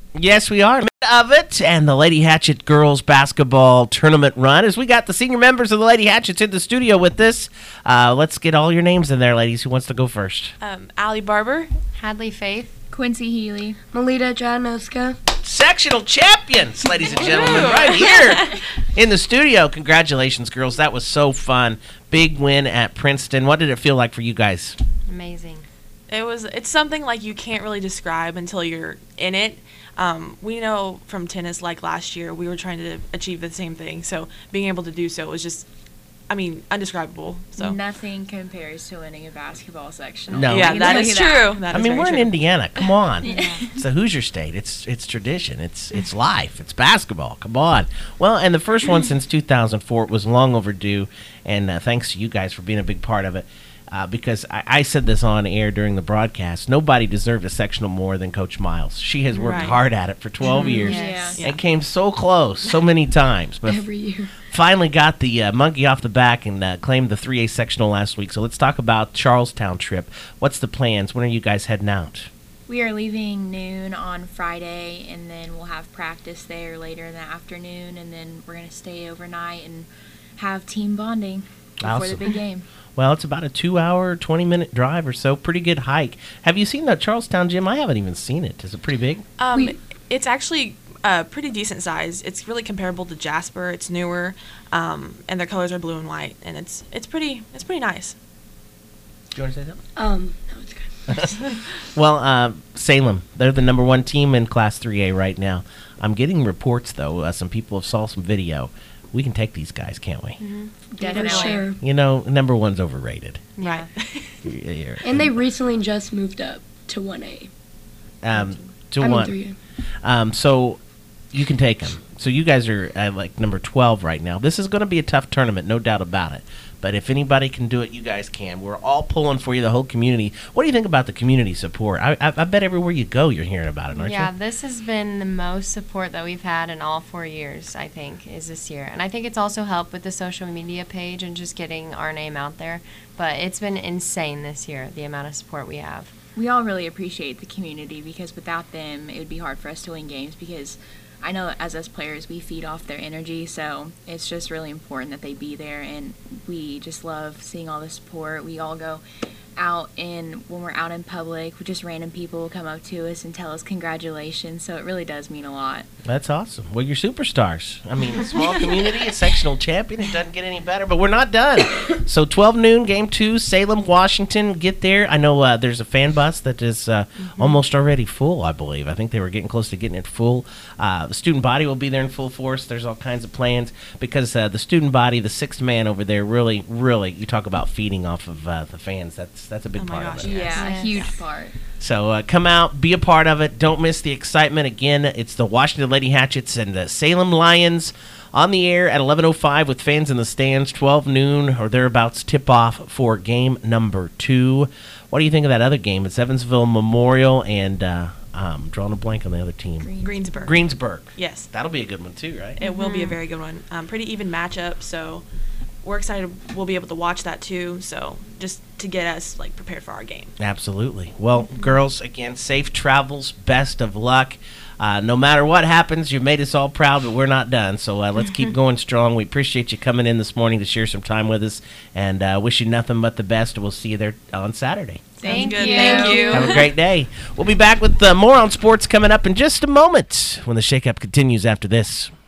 Yes, we are. Of it, and the Lady Hatchet girls basketball tournament run as we got the senior members of the Lady Hatchets in the studio with us. Let's get all your names in there, ladies. Who wants to go first? Allie Barber, Hadley Faith, Quincy Healy, Melita Janoska. Sectional champions, ladies and gentlemen, right here in the studio. Congratulations, girls. That was so fun. Big win at Princeton. What did it feel like for you guys? amazing. it's something like you can't really describe until you're in it. We know from tennis, like last year, we were trying to achieve the same thing. So being able to do so was just, undescribable. So nothing compares to winning a basketball sectional. No. yeah, that is true. We're in Indiana. Come on. Yeah. It's the Hoosier State. It's tradition. It's life. It's basketball. Come on. Well, and the first one since 2004. It was long overdue, and thanks to you guys for being a big part of it. Because I said this on air during the broadcast, nobody deserved a sectional more than Coach Miles. She has worked hard at it for 12 years. Yes. Yeah. It came so close so many times, but Every year. finally got the monkey off the back and claimed the 3A sectional last week. So let's talk about Charlestown trip. What's the plans? When are you guys heading out? We are leaving noon on Friday, and then we'll have practice there later in the afternoon, and then we're going to stay overnight and have team bonding before Awesome. the big game. Well, it's about a 2-hour, 20-minute drive or so. Pretty good hike. Have you seen the Charlestown gym? I haven't even seen it. Is it pretty big? It's actually pretty decent size. It's really comparable to Jasper. It's newer, and their colors are blue and white, and it's pretty nice. Do you want to say something? No, it's good. Well, Salem, they're the number one team in Class 3A right now. I'm getting reports, though. Some people have saw some video. We can take these guys, can't we? Definitely. For sure. You know, number one's overrated. Right. And they recently just moved up to 1A. To I mean one. 3A. So you can take them. So you guys are at like number 12 right now. This is going to be a tough tournament, no doubt about it. But if anybody can do it, you guys can. We're all pulling for you, the whole community. What do you think about the community support? I bet everywhere you go, you're hearing about it, aren't Yeah, you? this has been the most support that we've had in all 4 years, I think, is this year. And I think it's also helped with the social media page and just getting our name out there. But it's been insane this year, the amount of support we have. We all really appreciate the community, because without them, it would be hard for us to win games, because I know as us players, we feed off their energy, so it's just really important that they be there, and we just love seeing all the support. We all go out, and when we're out in public, just random people will come up to us and tell us congratulations, so it really does mean a lot. That's awesome. Well, you're superstars. I mean, a small community, a sectional champion. It doesn't get any better, but we're not done. So 12 noon, game 2, Salem, Washington. Get there. I know there's a fan bus that is almost already full, I believe. I think they were getting close to getting it full. The student body will be there in full force. There's all kinds of plans because the student body, the sixth man over there, really, you talk about feeding off of the fans. That's a big Oh my part gosh, of it. Yeah, a huge part. So come out, be a part of it. Don't miss the excitement. Again, it's the Washington Lady Hatchets and the Salem Lions on the air at 11:05 with fans in the stands, 12 noon or thereabouts tip off for game number 2. What do you think of that other game? It's Evansville Memorial and drawing a blank on the other team. Greensburg. Yes. That'll be a good one too, right? It will be a very good one. Pretty even matchup, so we're excited we'll be able to watch that too, so just to get us prepared for our game. Absolutely. Well, girls, again, safe travels, best of luck. No matter what happens, you've made us all proud, but we're not done. So let's keep going strong. We appreciate you coming in this morning to share some time with us, and wish you nothing but the best. We'll see you there on Saturday. Thank good. you. Thank you. Have a great day. We'll be back with more on sports coming up in just a moment when the shakeup continues after this.